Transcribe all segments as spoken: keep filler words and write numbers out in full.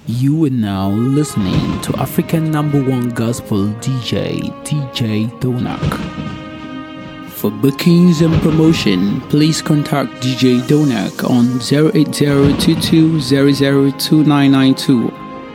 You are now listening to African number one gospel D J, D J Donak. For bookings and promotion, please contact D J Donak on zero eight zero two two zero zero two nine nine two.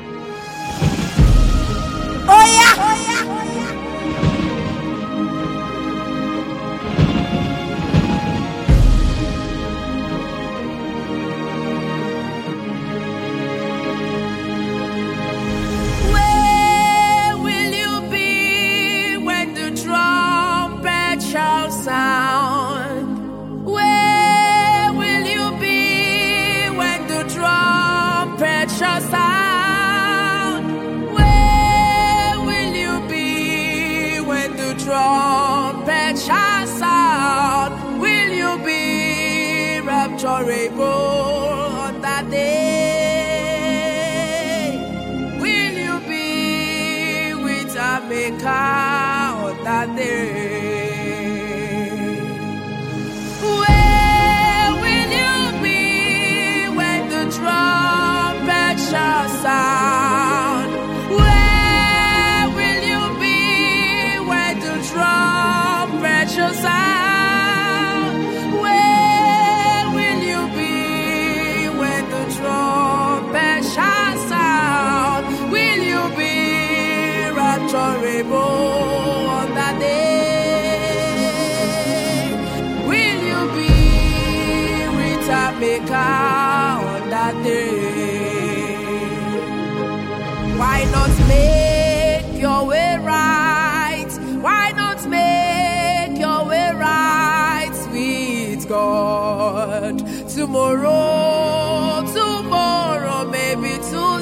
Why not make your way right? Why not make your way right with God? Tomorrow, tomorrow may be too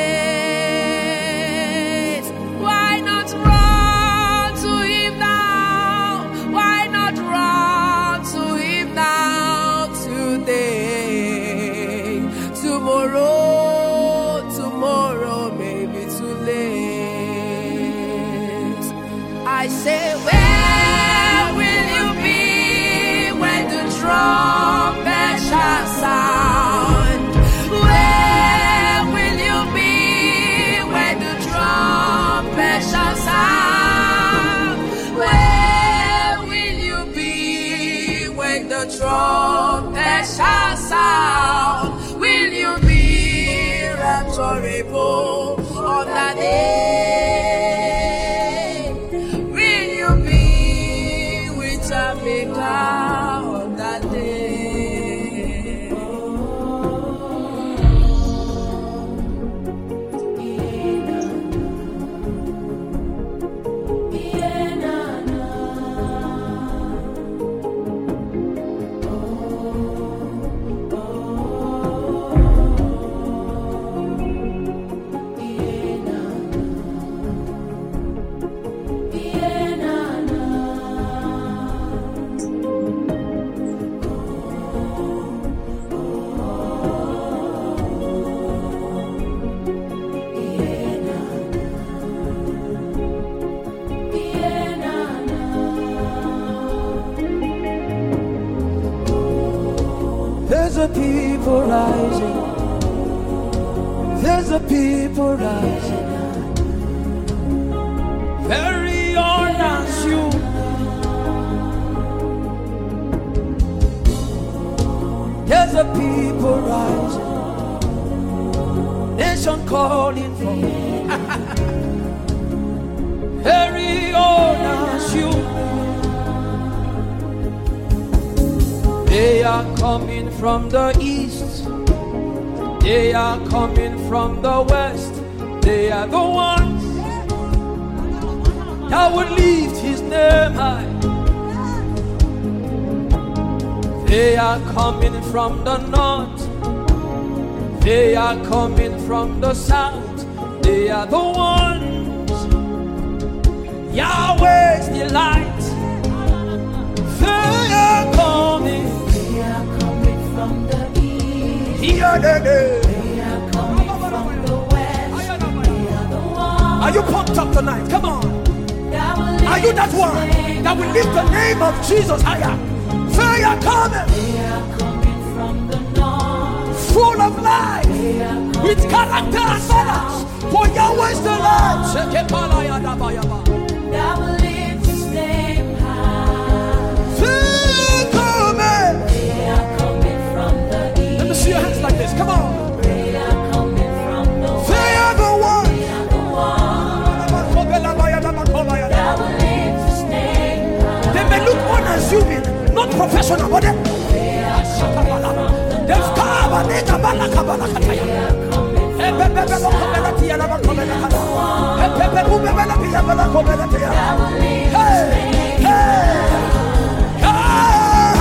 late. Why not run to Him now? Why not run to Him now today? Tomorrow. I say, where will you be when the trumpet shall sound? Where will you be when the trumpet shall sound? Where will you be when the trumpet shall sound? Will you be rapturable on that day? On that day. There's a people rising. There's a people rising. Very own as you. There's a people rising. Nation calling for me. Very own as you. They are coming from the east. They are coming from the west. They are the ones that will lift His name high. They are coming from the north. They are coming from the south. They are the ones Yahweh's delight. They are coming. They are coming from the east. Here they They are coming from the west. They are the ones. Are you pumped up tonight? Come on. Are you that one that will lift the name of Jesus higher? They are coming. They are coming from the north. Full of life. with character and manners. For Yahweh is the Lord. I will lift His name high. Think of it. They are coming from the east. Let me see your hands like this. Come on. They are coming from the west. They are the one. They are the one. I will lift His name high. They may look unassuming, not professional, but they They are coming from the they've come and they come and they come and they come. They are coming from Hey, baby, baby, come and let me come and let me. Hey, baby, baby, baby, let me come and let me. I will lift His Hey, name hey, ah.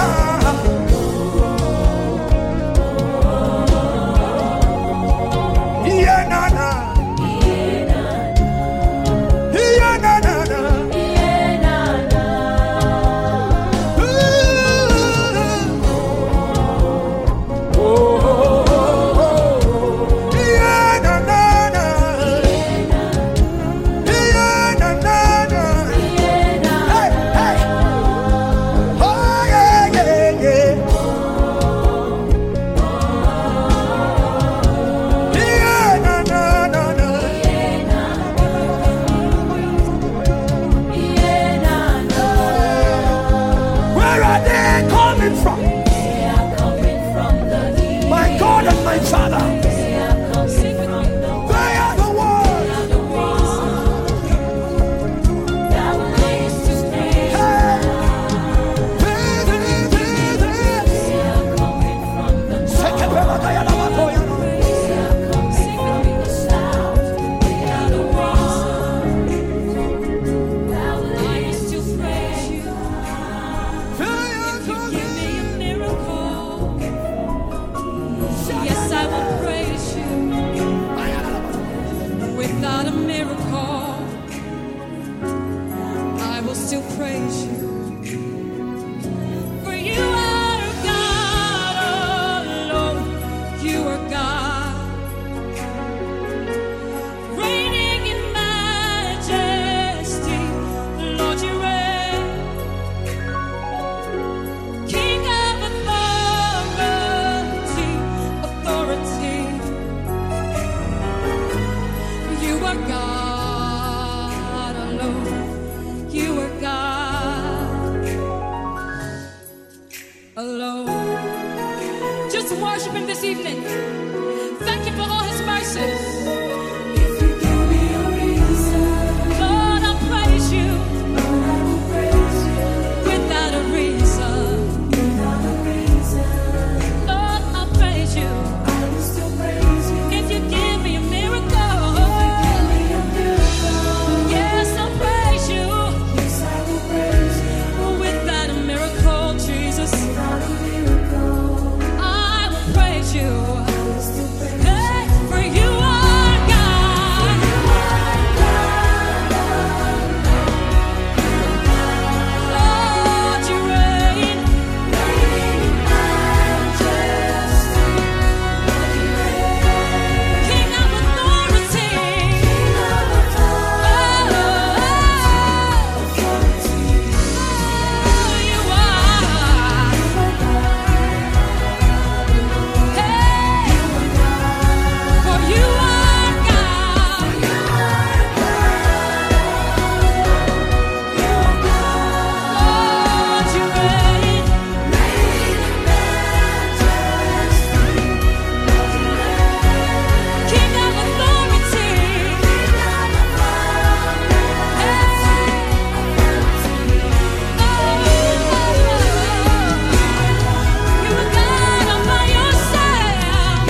Yeah, na na. Yeah, na na na. Yeah, na, na. Yeah, na na na. Yeah, na na na. Yeah, na. Hey, hey. Oh, yeah, yeah, yeah. Yeah, na na na na. Yeah, na, na. Where are they coming from? They are coming from the east. My God and my Father. They are coming from the west. They are the ones. The one. I will lift His name high. They are coming from the north. They are coming from the south. They are the one. I will lift to praise You. If You give me a miracle, yes, I will praise You. Without a miracle, I will still praise You. For You are God alone. You are God, reigning in majesty. Lord, You reign, King of authority, authority. You are God alone. You are God alone. Just worship Him this evening. Thank Him for all His mercies. If You give me a reason, Lord, I'll praise You. Lord, I will praise You. Without a reason, without a reason, Lord, I'll praise You. I will still praise You. If You give me a miracle, give me a miracle, yes, I'll praise You. Yes, I will praise You. Without a miracle, Jesus, without a miracle, I will praise You. I will still praise Hey, for You are God. Lord, You reign, King of authority. Oh, You are. Hey, for You are God. Lord, You reign, King of authority. You are God all by yourself.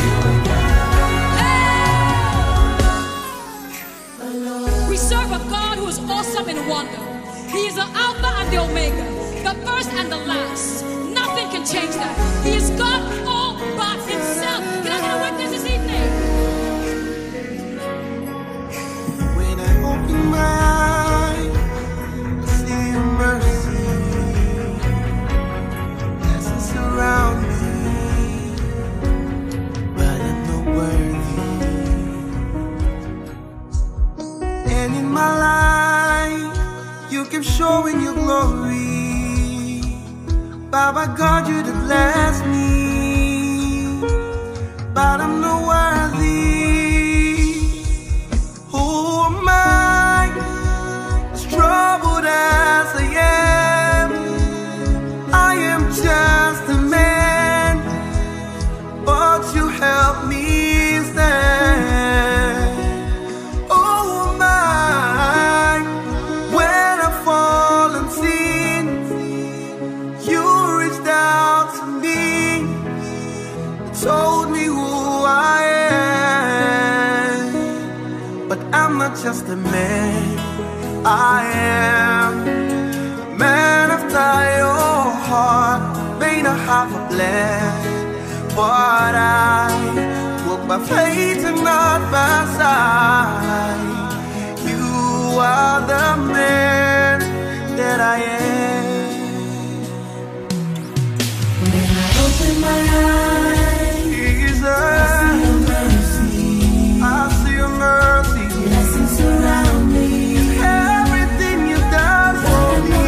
We serve a God who is awesome in wonder. He is the Alpha and the Omega, the first and the last. Nothing can change that. He is God all by Himself. Can I get a witness this evening? When I open my eyes, I see Your mercy. Blessings surround me, but I'm not worthy. And in my life, You keep showing Your glory. Baba God, You to bless me, but I'm not worthy. not just a man, I am a man after your heart. May not have a plan, but I walk by faith and not by sight. You are the man that I am. When I open my eyes, Jesus, I see your mercy. blessings surround me. Everything you've done for me.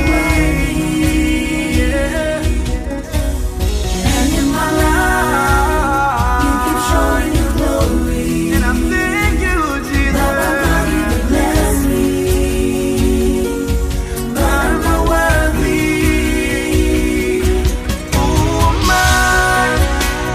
Yeah. And in my life, you keep showing your glory. And I thank you, Jesus. Love, Almighty, to bless me. But I'm not worthy. Who am I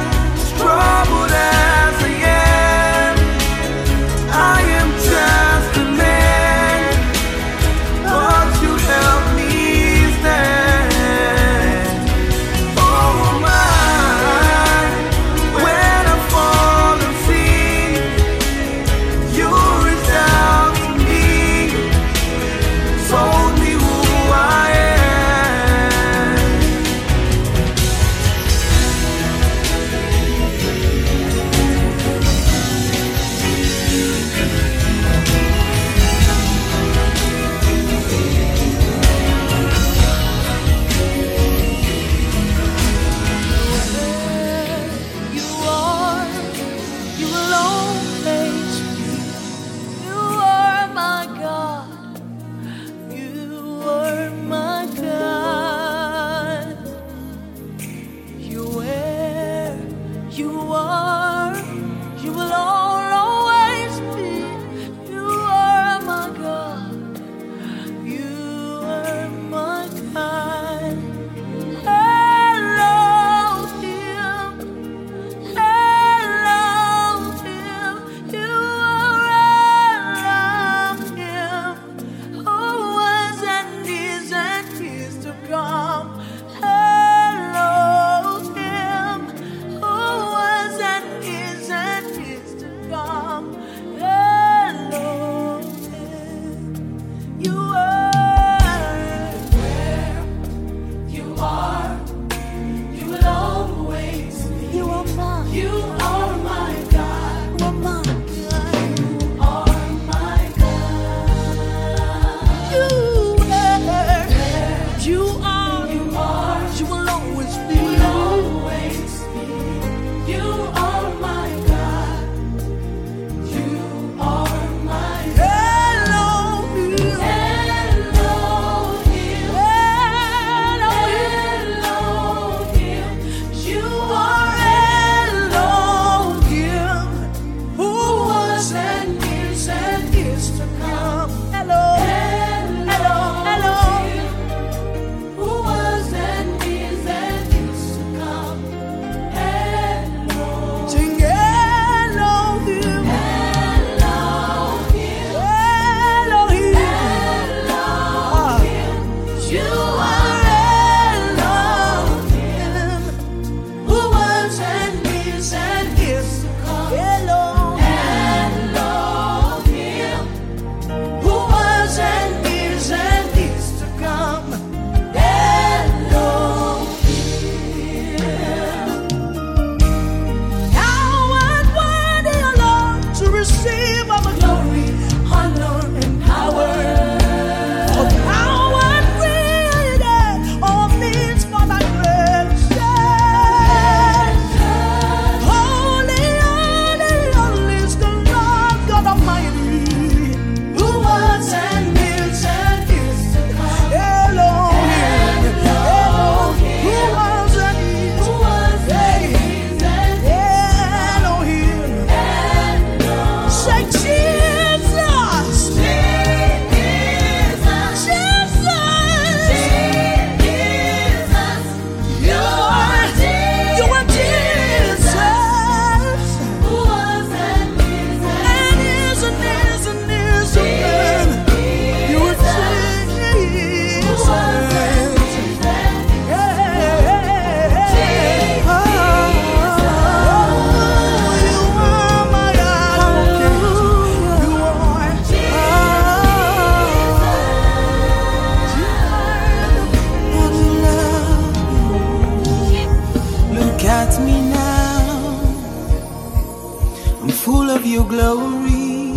I'm full of your glory,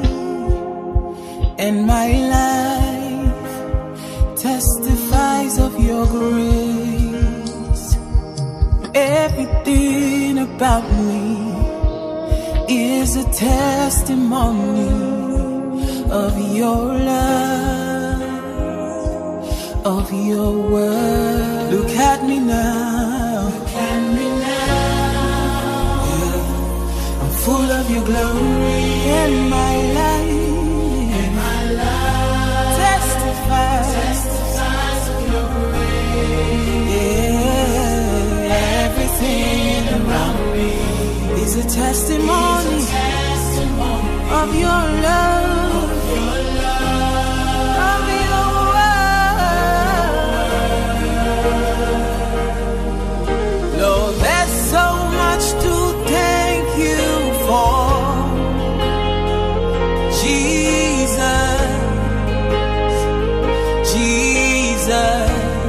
and my life testifies of your grace. Everything about me is a testimony of your love, of your word. Look at me now. Look at me now. Yeah. I'm full of your glory, and my life, and my life testifies, testifies of your grace. Yeah. Everything around me is a testimony, is a testimony of your love, of your love, of your word. Lord, there's so much to thank you for, Jesus, Jesus.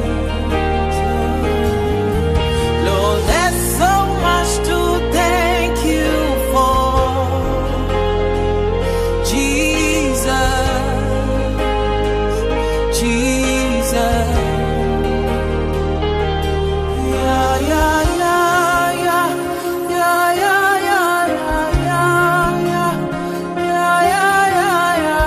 Lord, there's so much to thank you for, Jesus, Jesus. Yeah, yeah, yeah, yeah, yeah, yeah, yeah, yeah, yeah, yeah, yeah, yeah,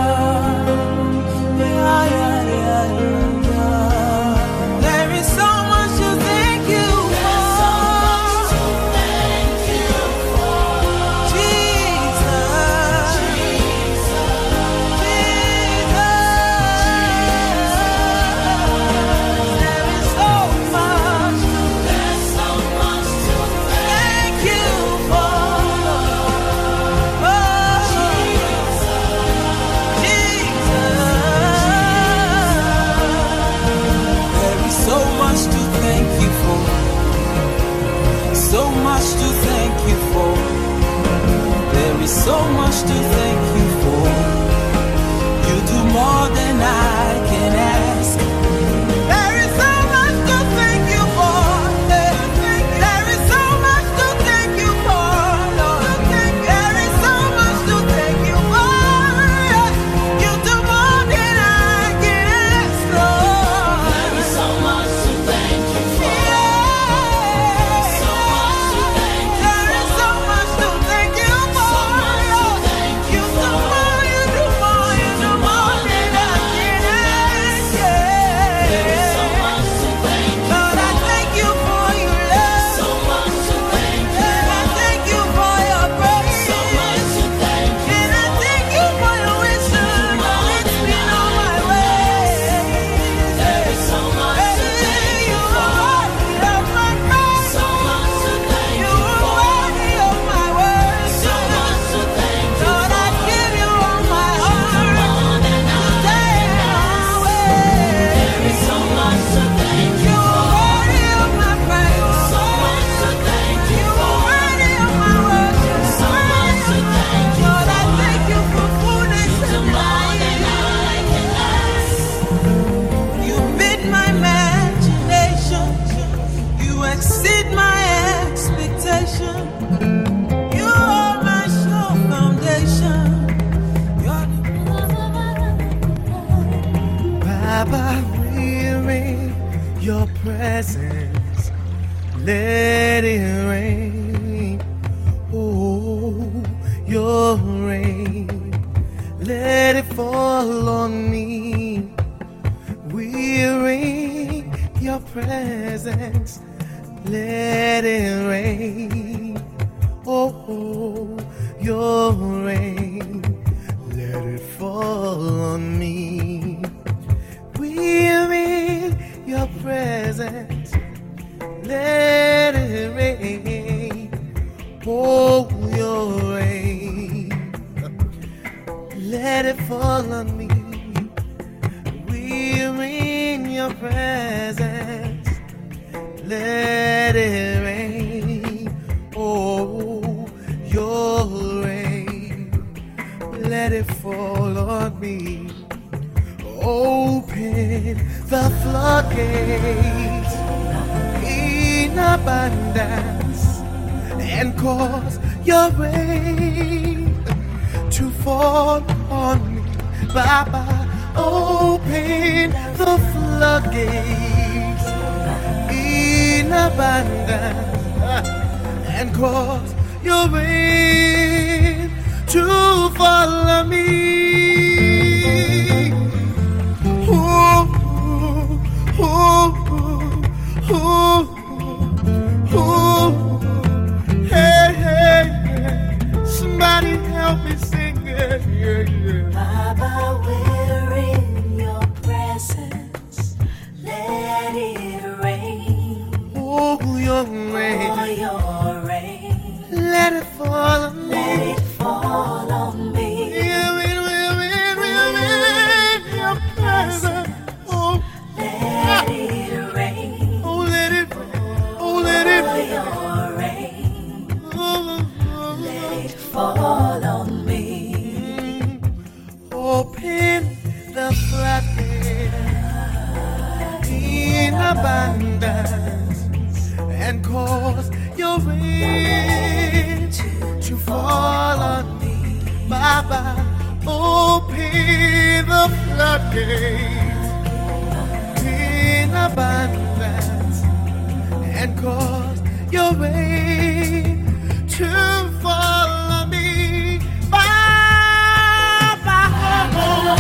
yeah, yeah, yeah, yeah. There is so much to thank you for, Jesus, there is so much, there's so much to thank you for. Oh, Jesus, there is so much to thank you for, so much to thank you for. There is so much to thank you for. You do more than I can ask. There is so much to thank you for. There is so much to thank you for, Lord. There is so much to thank you for. You do more than I can ask, Lord. There is so much to thank you for. So much to thank you. There is so much to thank you for. You do more, you do more, you do more than I can ask. There is so much to thank you. Lord, I thank you for your love. So much to thank you. And I thank you for your grace. So much to thank you. And I thank you for your wisdom. It's been on my way. There is so much to thank you for. You are worthy of my praise. So much to thank you for. You are worthy of my worship. So much to thank you. Lord, I give you all my heart. More than I can ask. There is so much to thank you. You are worthy of my praise. So much to thank you. You are worthy of my worship. So much to thank you. Lord, I thank you for fullness and more than I can ask. You meet my imagination. You exceed my expectation. You are my sure foundation. You're the Baba, we're in your presence. Let it rain. Oh, your rain. Let it fall on me. We're in your presence. Let it rain. Oh, your rain. Let it fall on me. We're in your presence. Let it rain. Oh, your rain. Let it fall on me. We're in your presence. Let it rain. Oh, your rain. Let it fall on me. Open the floodgates in abundance and cause your rain to fall on me. Baba, open the floodgates in abundance and cause your rain to fall on me. Ooh, ooh, ooh, ooh, ooh. Hey, hey, hey. Somebody help me sing it. Yeah, yeah. Baba, we're in your presence. Let it rain. Oh, your rain. Oh, your rain. Let it fall on me. Let it fall on me. Yeah, we're in, we're in your presence. Oh, let it rain. Oh, let it, oh, let it Oh, your rain. Oh, oh, let it fall on me. Open the floodgates in abundance and cause your rain to fall on me. Baba, open the floodgates in abundance and cause your rain to fall on me. Baba, oh,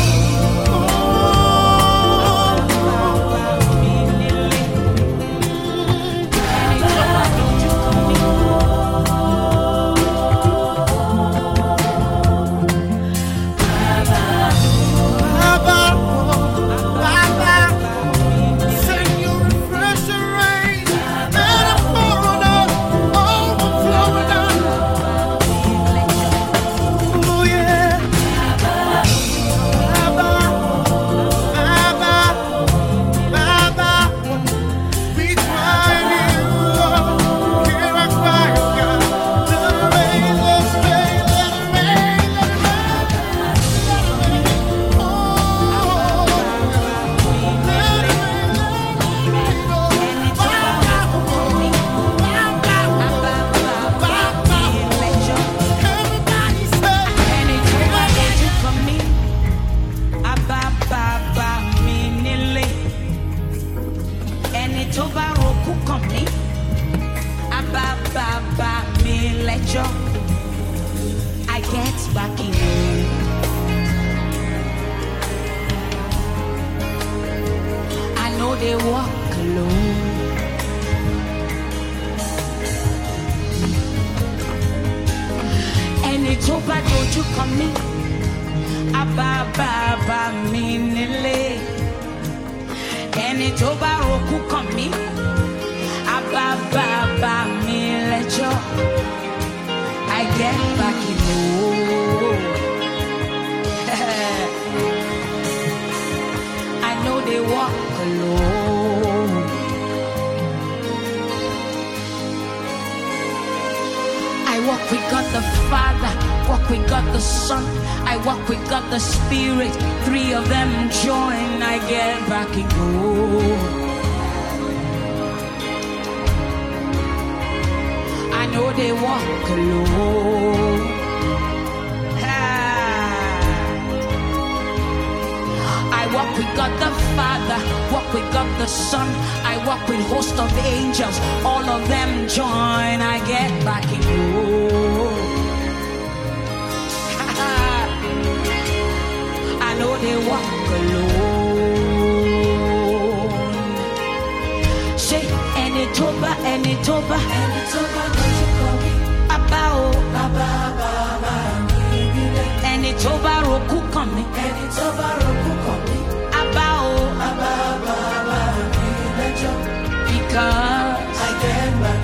I get back in. I know they walk alone. And it's over, don't you come in. Abba, Baba, me, Nile. And it's over, Roku, come in. Abba, Baba, me, let you. I get back in home. I know they walk alone. I walk with God the Father, walk with God the Son, I walk with God the Spirit. Three of them join, I get back in home. I know they walk alone. I walk with God the Father, walk with God the Son, I walk with host of angels. All of them join, I get back in home. I know they walk alone. Say, and it's over, and it's over, and it's over. And it's over, Roku coming. And it's over, Roku coming. Abao, because I get back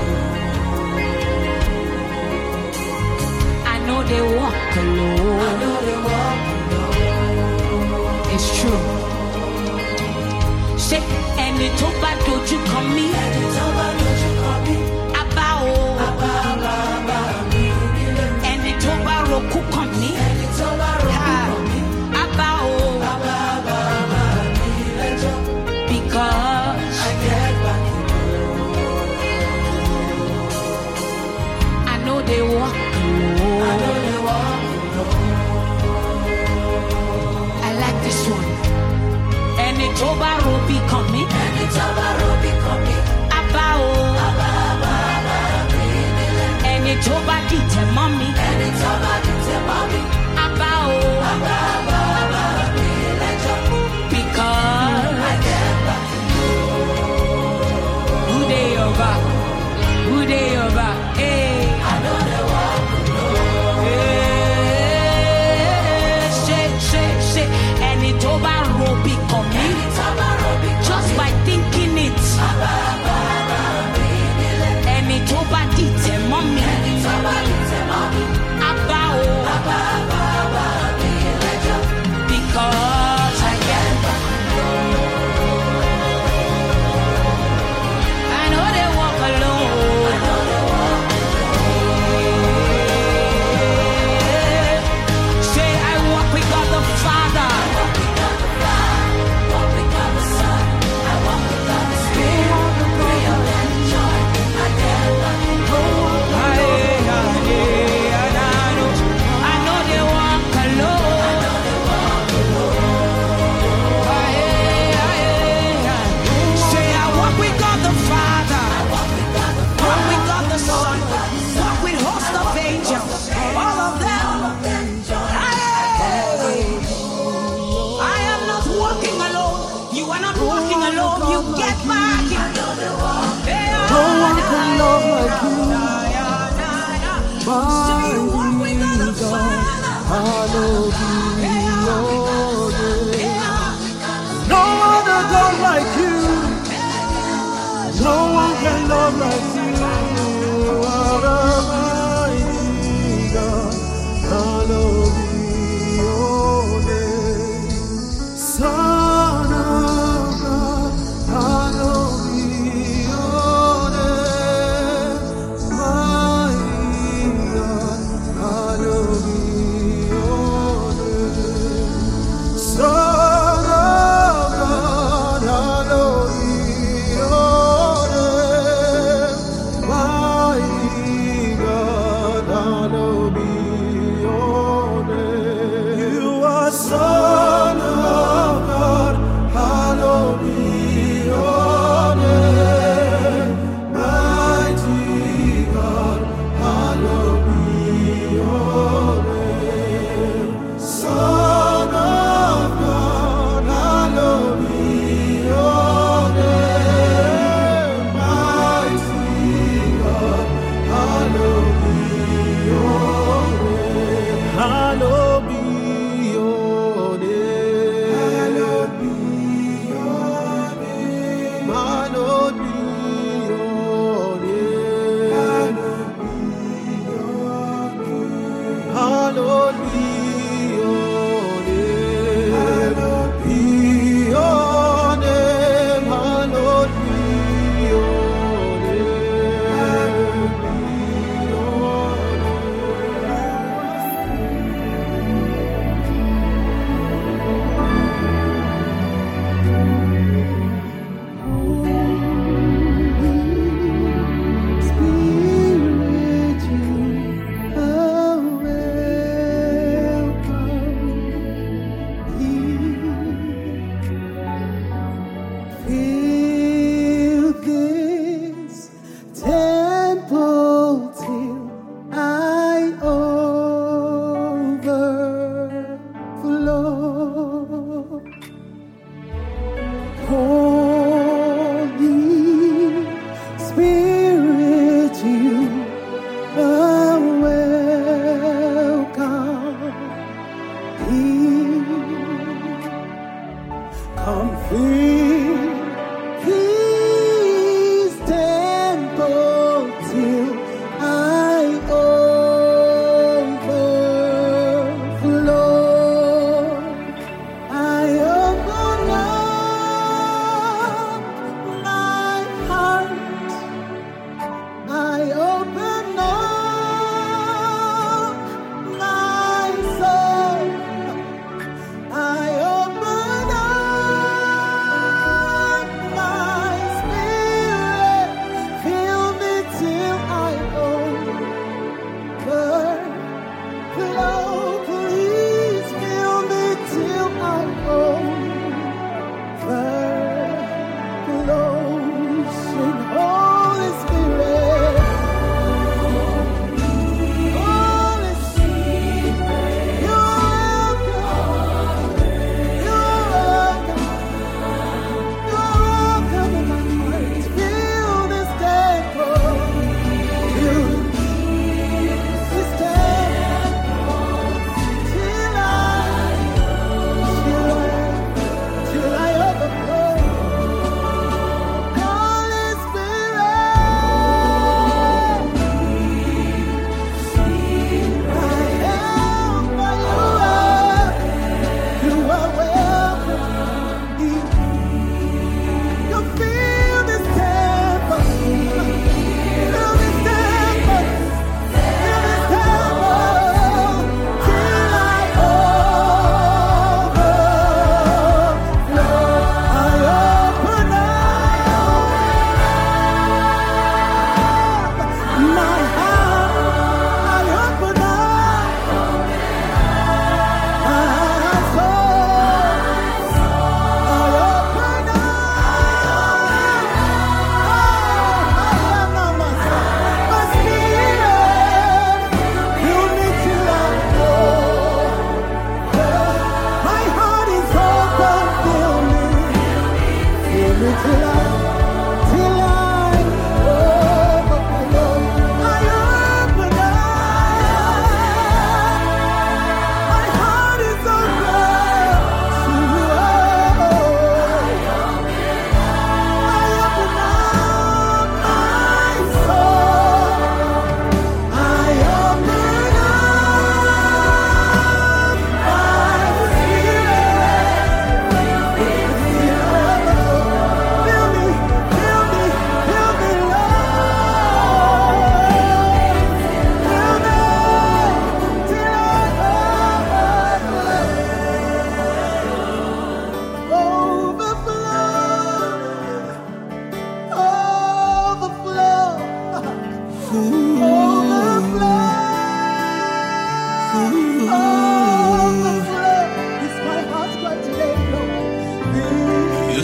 in. I know they walk alone. I know they walk alone. It's true. Say, and it's over, don't you come me. And it's over, don't you come me. Abao, and it's over, Roku coming. And it's over, Roku coming. Abao, because I get back in. I know they walk none like you. You are a mighty God. Hallowed be your name. Son of God, hallowed be your name. Mighty God, hallowed be your name. Son of God, hallowed be your name. Mighty God, hallowed be your name. You are Son of God, hallowed be your name. Mighty God, hallowed be your name. Son of God, hallowed be your name. Mighty God, hallowed be your name. Hallowed be your name. Hallowed be your name. Hallowed be your name. Hallowed be your name. Hallowed be your name. Hallowed be your Spirit, you away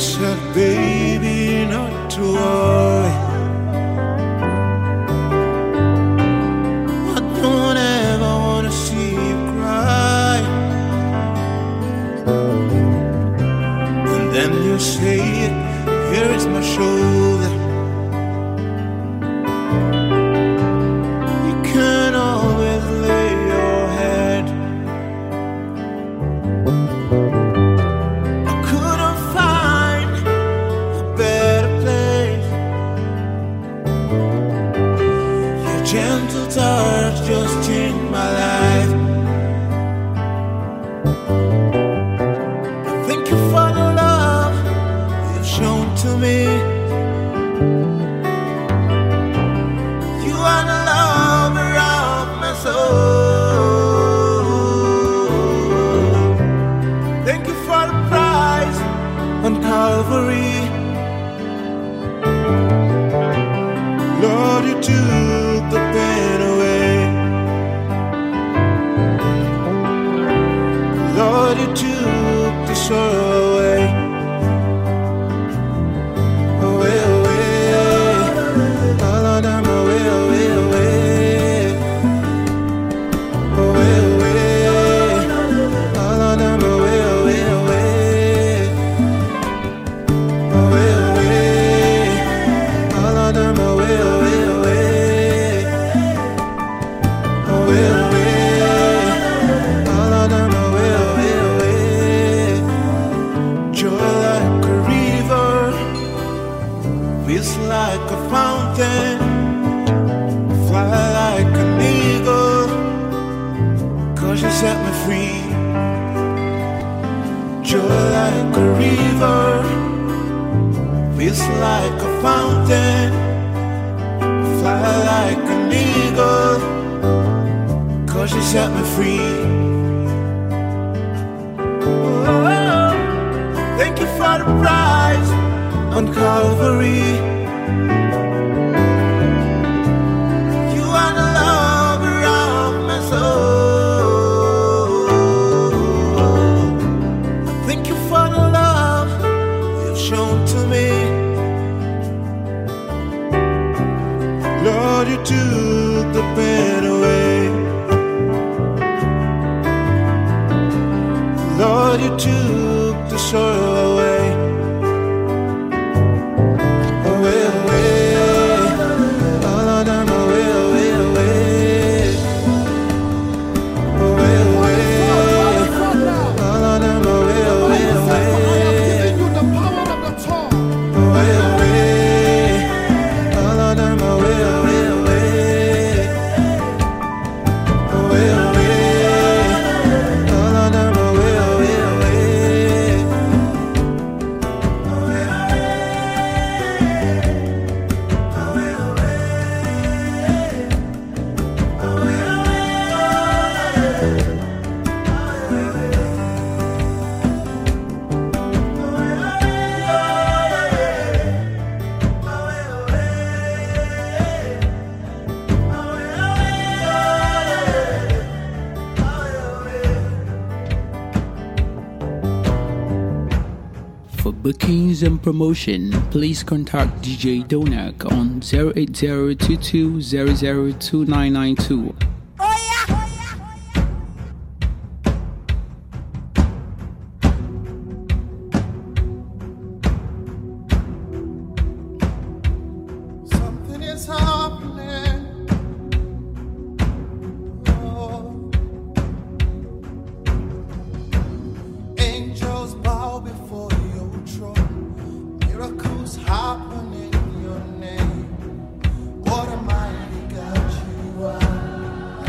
said, baby, not to worry. I don't ever wanna see you cry. And then you say, here is my shoulder. You can always lay your head. I couldn't find a better place. Your gentle touch just changed my life. Thank you for the love you've shown to me. You are the lover of my soul. Thank you for the price on Calvary. Lord, you took the pain away. Lord, you took the sorrow away. Away, away, all of them away, away, away. Away, away, all of them away, away, away. Away, away, all of them away, away, away. Away, away, all of them away, away, away. Joy like a river, feels like a fountain, fly like an eagle, 'cause you set me free. Joy like a river, feels like a fountain, fly like an eagle, 'cause you set me free. Oh, thank you for the price on Calvary. You are the lover of my soul. Thank you for the love you've shown to me. Lord, you took the pain away. Lord, you took the sorrow away. Away, away, all of them away, away, away. Away, away, all of them away, away, away. Away, away, all of them away, away, away. Away, away, all of them away, away, away. For bookings and promotion, please contact D J Donak on zero eight zero two two zero zero two nine nine two. Something is happening. Oh. Angels bow before your throne. Miracles happen in your name. What a mighty God you are.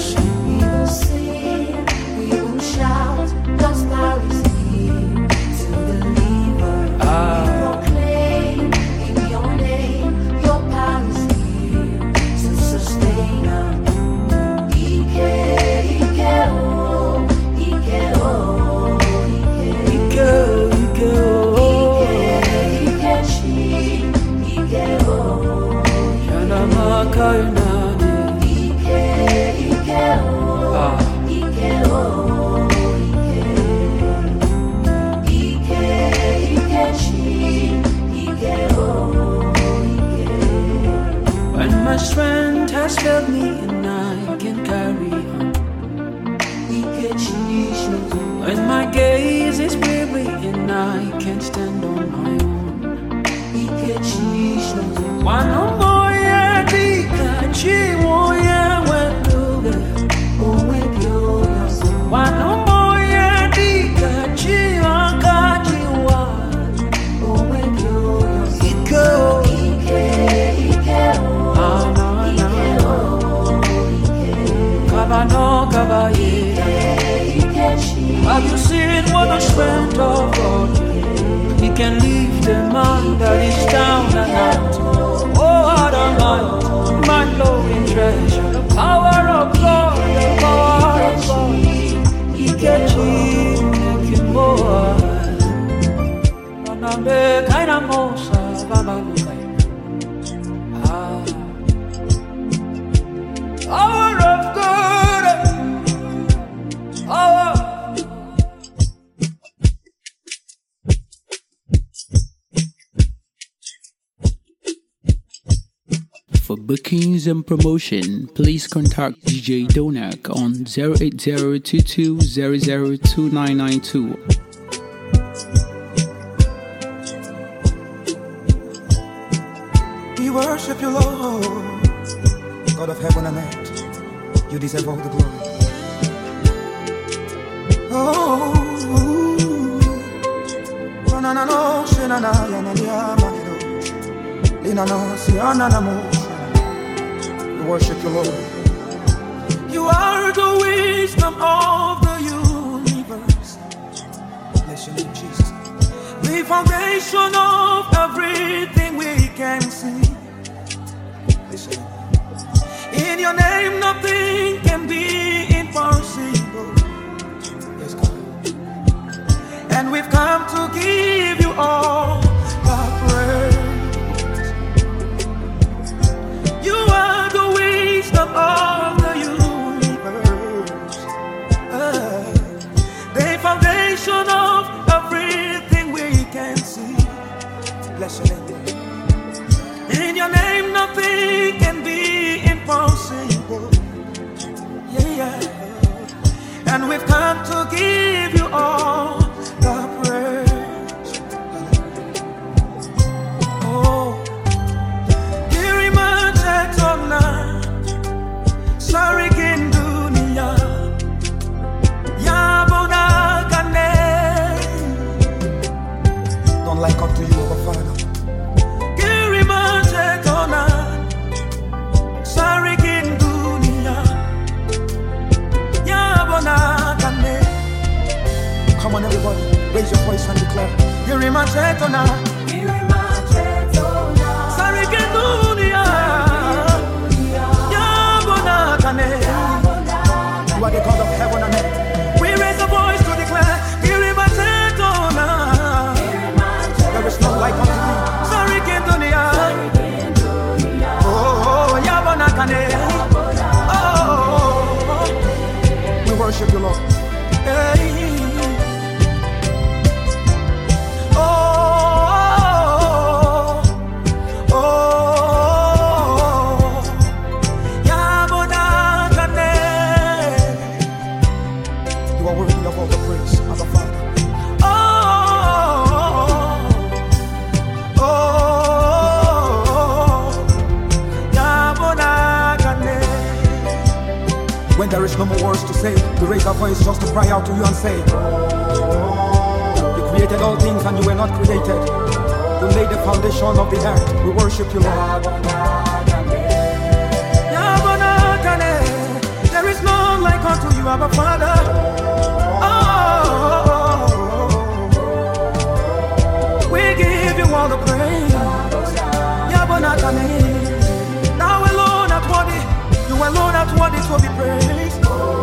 worship. We will sing, we will shout, God's power is here to deliver. Ah. We proclaim in your name, your power is here to sustain us. Ike, Ike, oh, Ike, oh, Ike, Ike, Ike, oh. Ike, Ike, chi, Ike, oh, Yanama kainani. Ike, Ike, oh, Ah. Ike, oh, Ike, Ike, Ike, chi, Ike, oh, Ike. When my strength has failed me and I can carry on. Ike, Jesus. When my gaze is weary and I can't stand on my own. Ike, Jesus. Wano moya dika chiwoya weluga. Owe glorious. Wano moya dika chiwaka chiwa. Owe glorious. Iko. Ike, Ike, oh, Ah, na, na. Ike, oh, Ike. Kabano kabaye. Ike, chi. Have you seen what the strength of God? He can lift a man that is down and out. Oh, what a might, my glowing treasure. The power of God, the power of God. He can change him more. Nanabe kaina mosa, baba lukai. Ah, power of God, power. For bookings and promotion, please contact D J Donak on zero eight zero two two zero zero two nine nine two. We worship you, Lord, God of heaven and earth. You deserve all the glory. Oh, na na no, she na na ya na ya manido, ina no si na na mo. We worship you, Lord. You are the wisdom of the universe. Bless your name, Jesus. The foundation of everything we can see. Listen. In your name, nothing can be impossible. Yes, God. And we've come to give you all the praise. You are the wisdom of the universe. Uh, the foundation of everything we can see. Bless your name. In your name, nothing can be impossible. Yeah, yeah. And we've come to give you all the praise. Oh, Kirima Chetona, Sorry Kindunia, Yabona Kane. Don't like up to you, our Father. Kirima Chetona, Sorry Kindunia, Yabona Kane. Come on, everybody, raise your voice and declare. Kirima Chetona, Kirima Chetona. Sorry Kindunia, Yabona Kane. You are the God of heaven and earth. We raise a voice to declare, Kirima Chetona. There is none like unto thee. Sorry, Kindunia. Oh, Yabona Kane. Oh, we worship you, Lord. Hey. Oh, oh, Yabona Kane. You are worthy of all the praise, Abba Father. Oh, oh, Yabona Kane. When there is no more words to say, we raise our voice just to cry out to you and say, you created all things and you were not created. You laid the foundation of the earth. We worship you, Lord. Yabona Kane. There is no unto you, Abba Father. Oh, we give you all the praise. Yabonatane. Thou alone art worthy. You alone art worthy to be praised.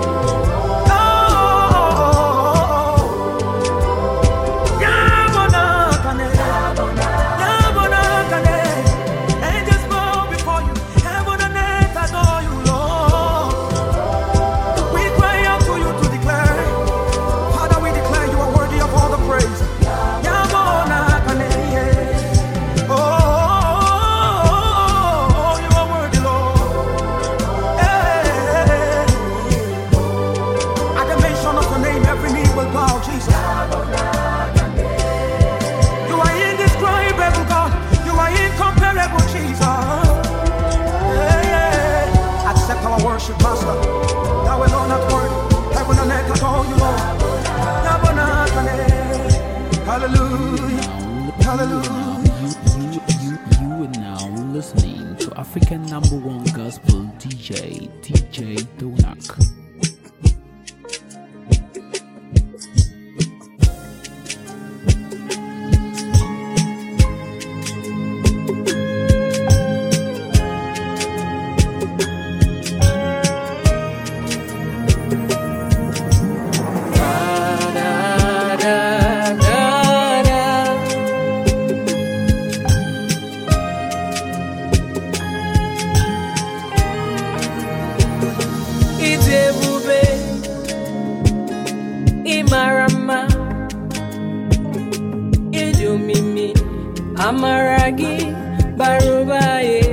Worship Master, thou alone art worthy. Heaven and earth adore you, Lord. Hallelujah, hallelujah. You, you, you, you are now listening to African number one gospel D J, D J Donak. Amaragi barubaye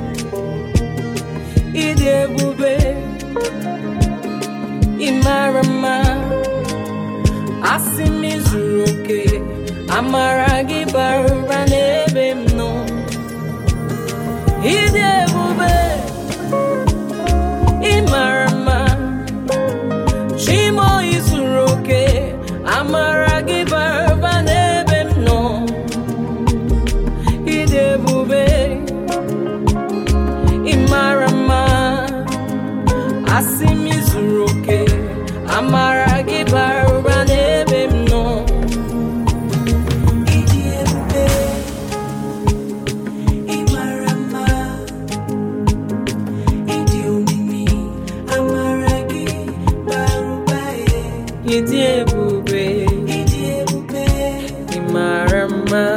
idebube imarama asimizuroke amaragi barubane no idebube imarama shimo izuroke amaragi barubane Imarama asimizuroke amaragi barubane bemno Idiebe Imarama Idiomimi amaragi barubaye Idiebube Idiebube Imarama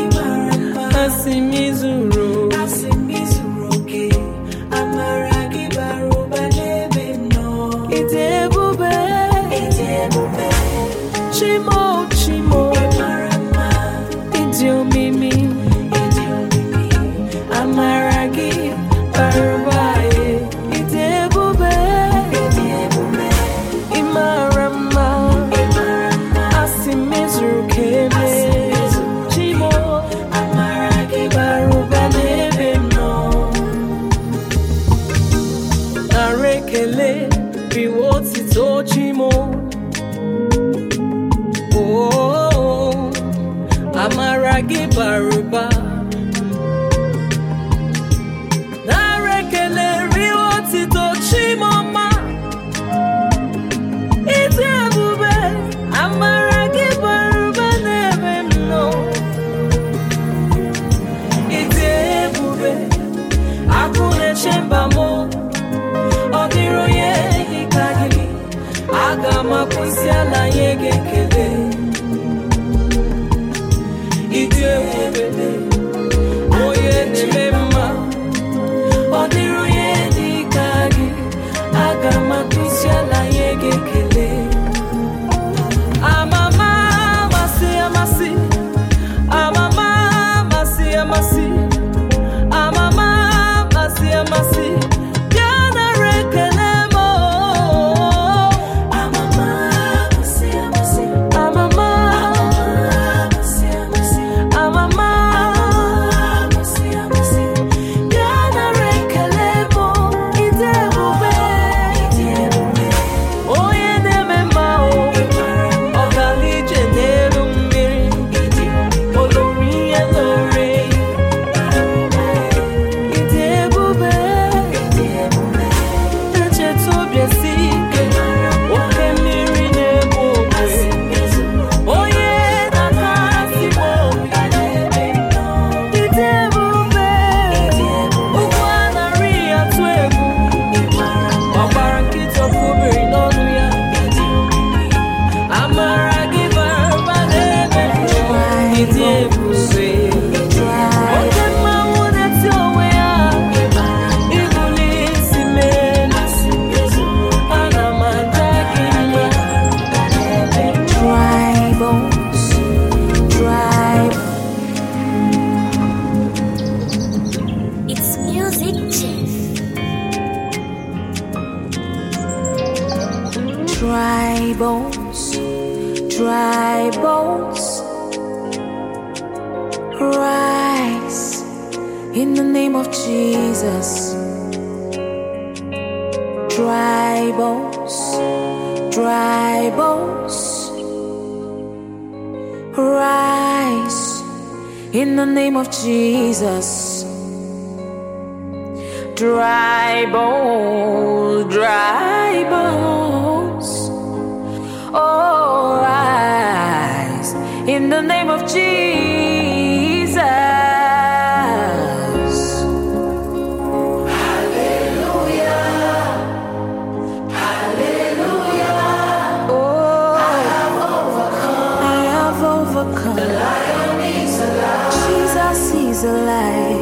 Asimizuro Asimizuroke amaragi barubane bemno Idebube Idebube Chimo Chimo Imarama Idiomimi Idiomimi amaragi barubaye Idebube Idebube Imarama Imarama Asimizuroke Chimo Narekele biwoti tochimo Oh amaragi baruba Narekele biwoti tochimo ma Itebube amaragi baruba nebemno Itebube akune chembamo Odiroye hikagi agama kusiala yege kele Idebube oye nemema Odiroye hikagi agama kusiala yege kele Amama masi amasi Amama masi amasi Amama masi amasi Amama Dry bones, dry bones, rise in the name of Jesus. Dry bones, dry bones, rise in the name of Jesus. Dry bones, dry bones, oh, rise in the name of Jesus. Hallelujah, hallelujah. Oh, I have overcome. I have overcome. The lion is alive. Jesus is alive.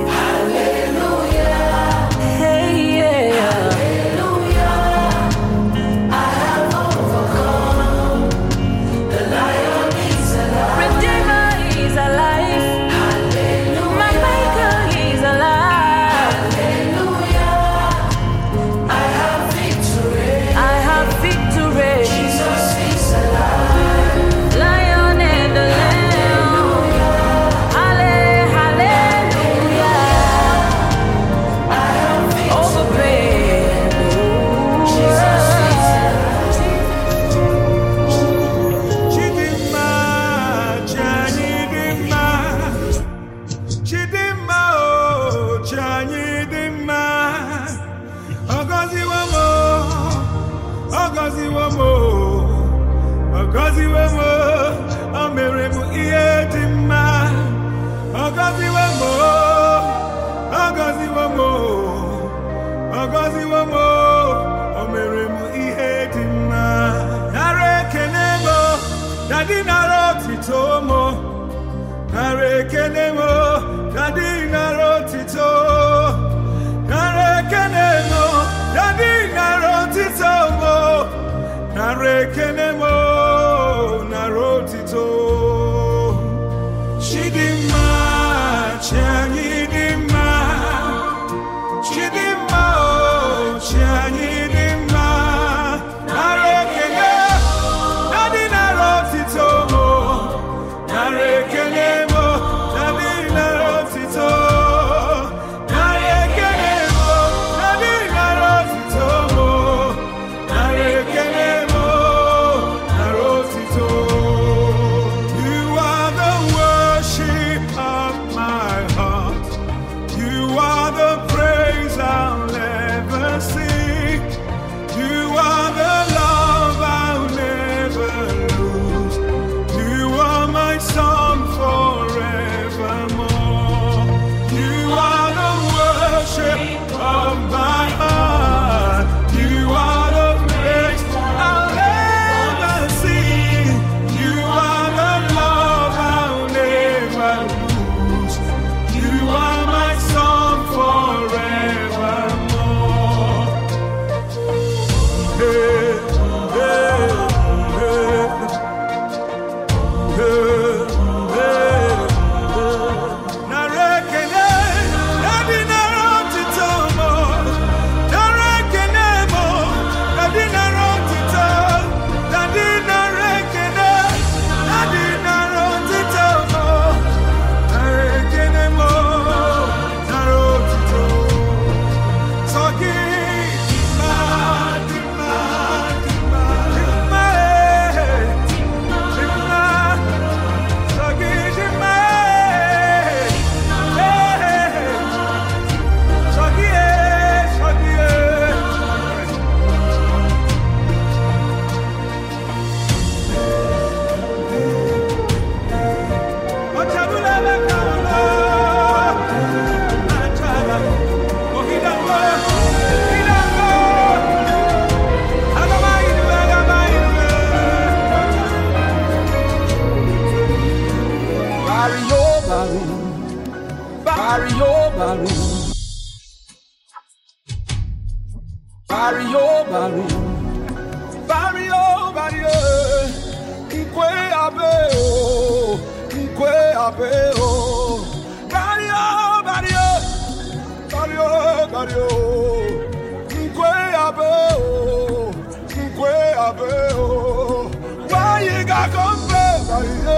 Why you got come back?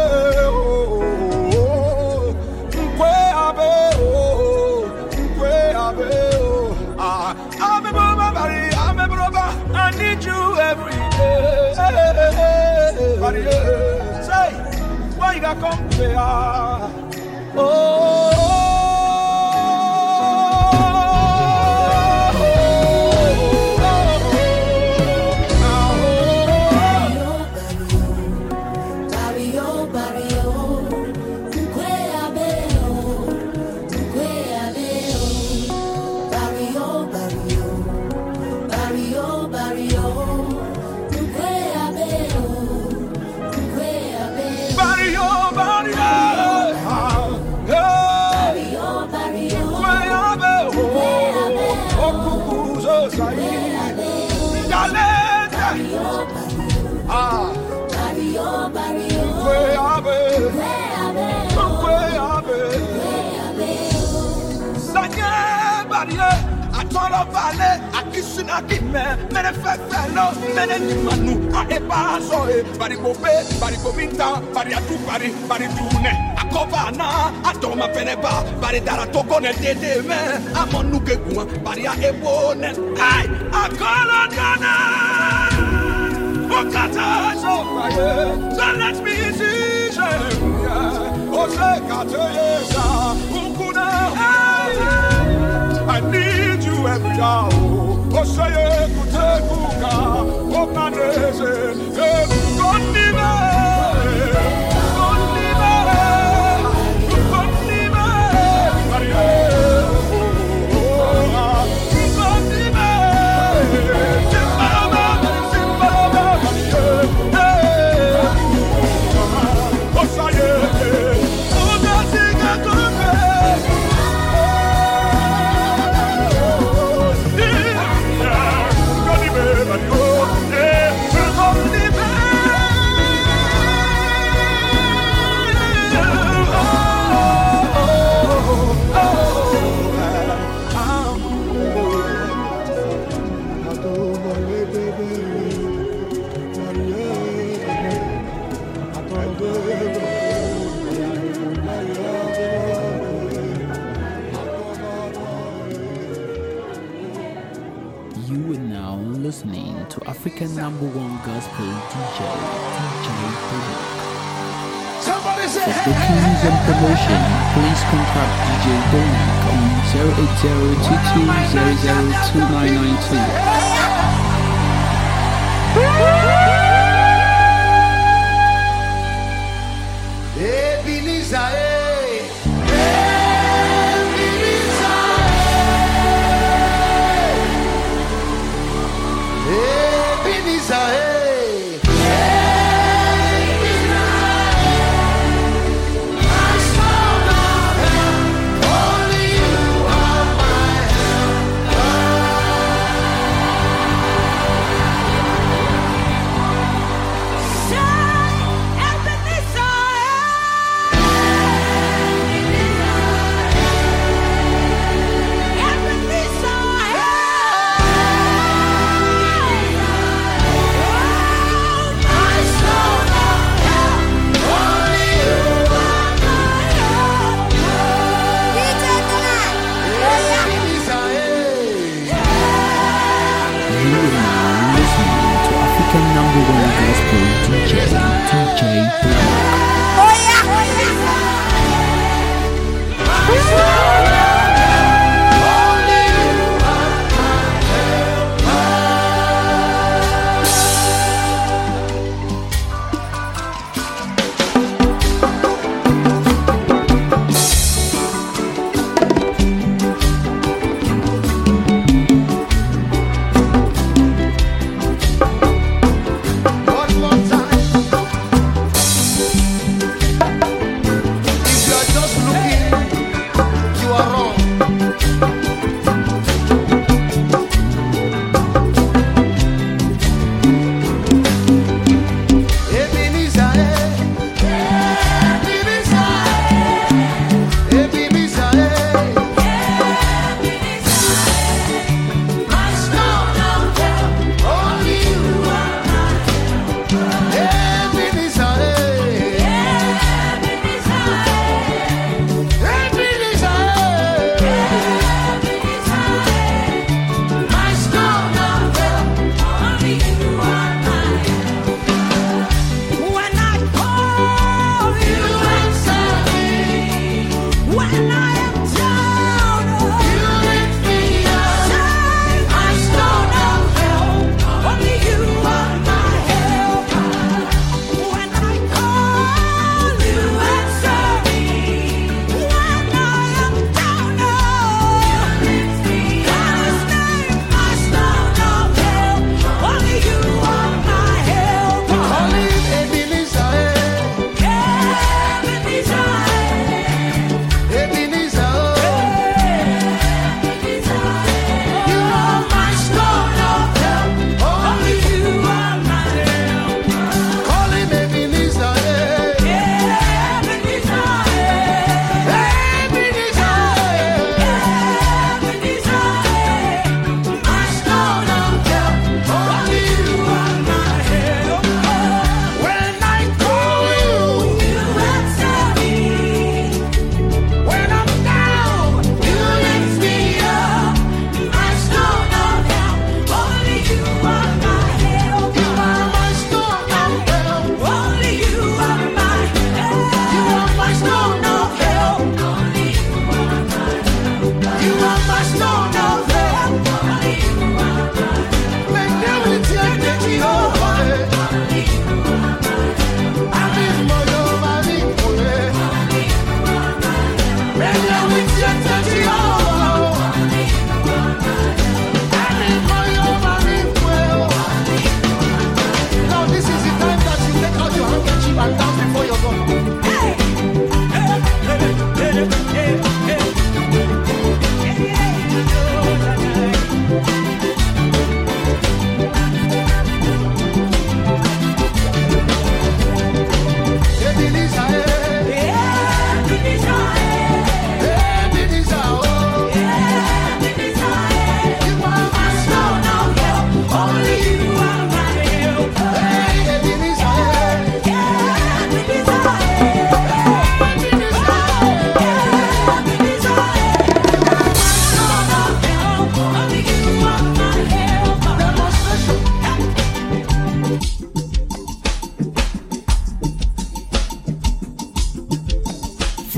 I'm a brother, I'm a brother. I need you every day. Say, why you got come back? Oh. Vale, aqui sinaki me, mene fe fellow, mene ni manu, a eba soe, bari bobe, bari bobinta, bari atu, bari, bari dune, a kovana, a toma peneba, bari dara toko ne dede me, a monuke gua, bari a ebo ne, ay, a koloniana, okata so faye, so let me see you, o se kate yesa, ukuna, ay, I need you every hour. Oh, say it, good kuka. Oh, manese, eh, gondime, gondime, gondime, Maria, oh, gondime, Simba, Simba, Maria, eh, oh, say it, oh, dancing at the listening to African number one gospel D J, D J Donak. For bookings and promotion, please contact D J Donak on zero eight zero two two zero zero two nine nine two. Number one gospel D J, D J Donak. Oh yeah, oh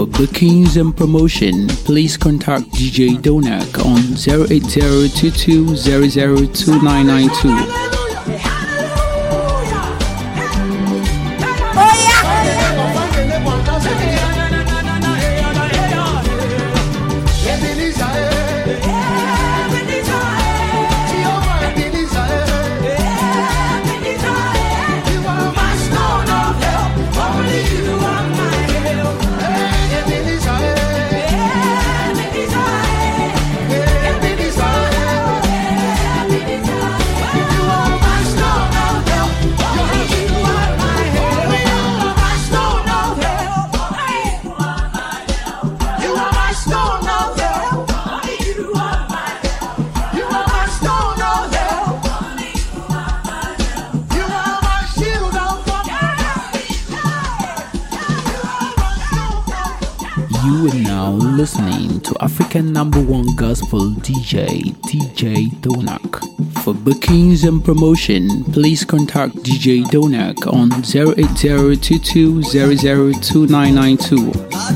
For bookings and promotion, please contact D J Donak on zero eight zero two two zero zero two nine nine two. You are now listening to African number one gospel D J, D J Donak. For bookings and promotion, please contact D J Donak on zero eight zero two two zero zero two nine nine two.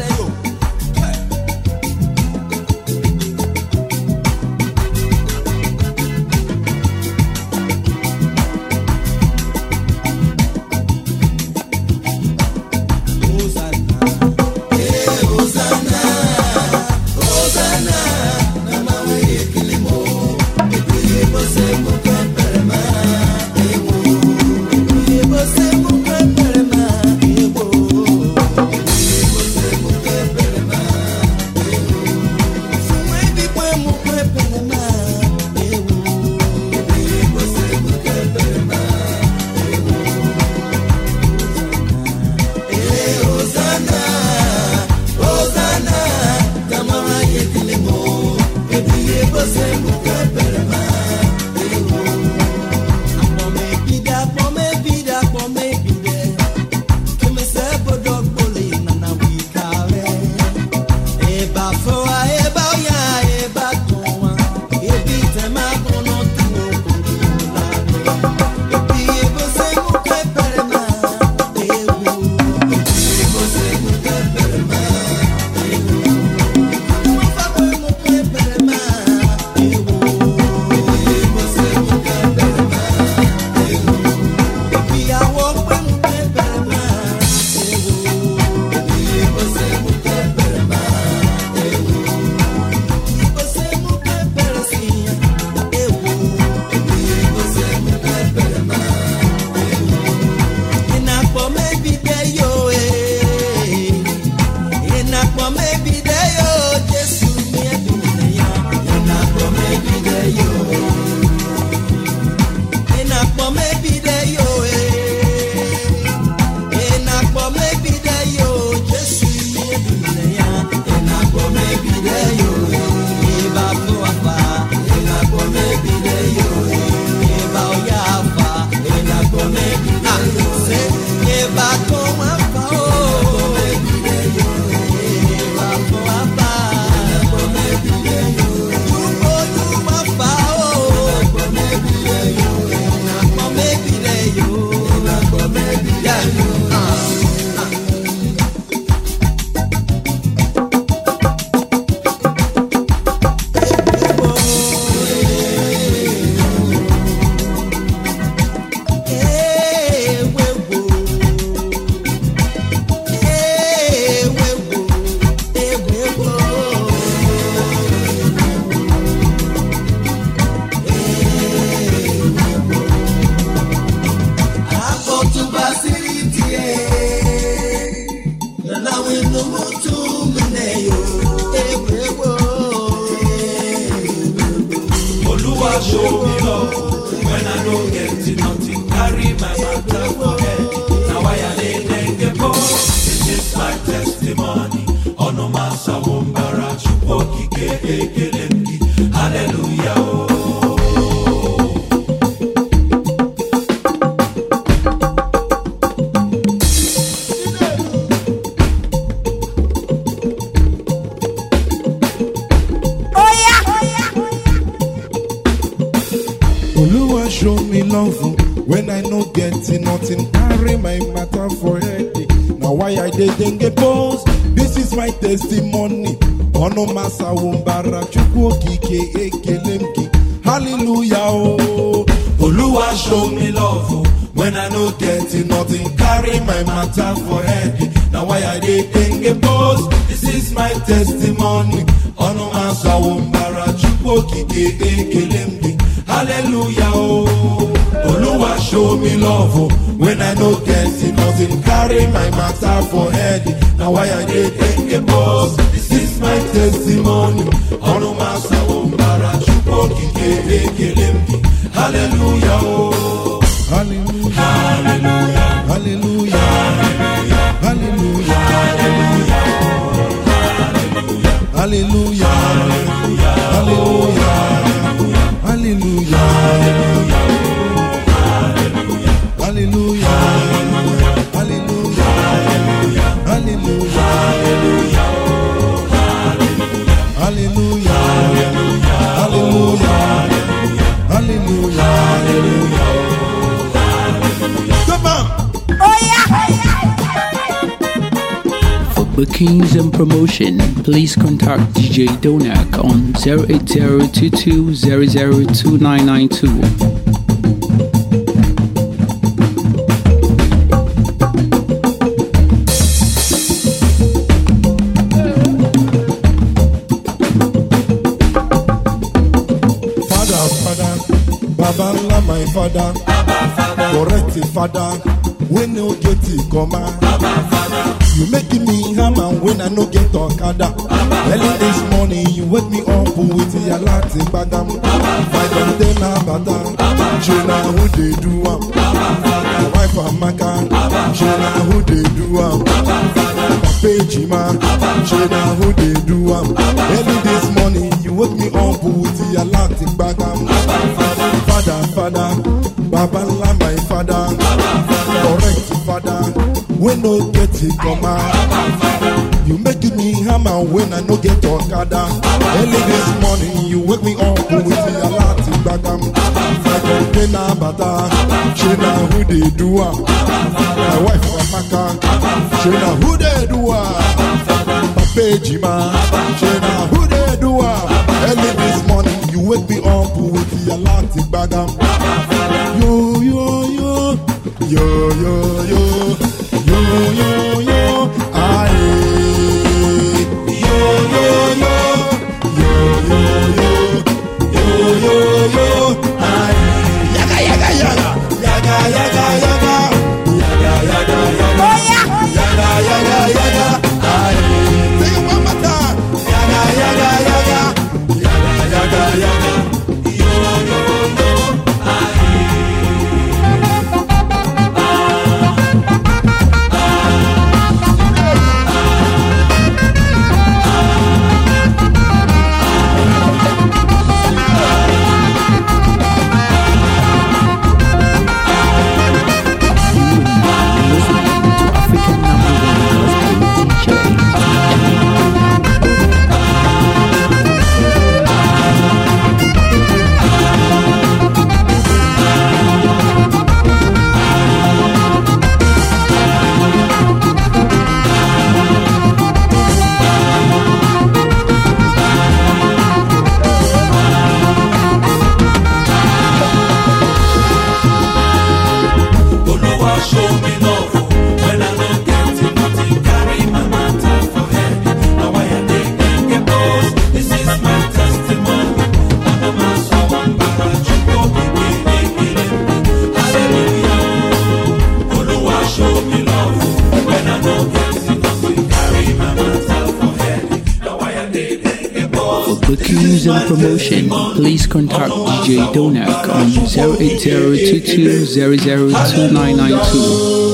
Show me love when I no get nothing. Carry my matter for head. Now why I didn't get boss? This is my testimony. Ono masa wumbara chukwu okike ekele m gị. Hallelujah, oh. Oluwa show me love, oh. When I no get it, nothing carry my matter for head. Now why I dey think a boss? This is my testimony. Ono masa wumbara chukwu okike ekele m gị. Hallelujah, oh. Oluwa show me love, oh. When I no get it, nothing carry my matter for head. Now why I dey think a boss? This is my testimony. Ono masa wumbara chukwu okike ekele m gị. Hallelujah, oh. Hallelujah, hallelujah, hallelujah, hallelujah, hallelujah, hallelujah, hallelujah, hallelujah, hallelujah, hallelujah, hallelujah, hallelujah, hallelujah, hallelujah, hallelujah. Come on. Oh yeah. For bookings and promotion, please contact D J Donak on zero eight zero two two zero zero two nine nine two. Baba la my father, correct it father, when no get it come you making me hammer when I no get Okada. Early this morning you wake me up with your latte bagam. Five and ten abata, Jonah who they do am. My wife Amaka, Jonah who they do am. Papa Jima, Jonah who they do am. Early this morning you wake me up with your latte bagam. Father, father, Baba la my father, correct father, when no get it come out. You making me hammer when I no get Okada. Early this morning you wake me up with your latte bagam. Like Pena Bata, China who they do am. My wife Amaka, China who they do am. Papa Jima, China who they do am. Early this morning you wake me up with your latte bagam. Yo yo yo, yo yo yo, yo yo yo, aye. Yo yo yo, yo yo yo, yo yo yo, aye. Yaga yaga yaga, yaga yaga yaga, yaga yaga yaga. Oh yeah. Yaga yaga yaga, aye. Sing it one more time. Yaga yaga yaga, yaga yaga yaga. Bookings and promotion, please contact D J Donak on zero eight zero two two zero zero two nine nine two.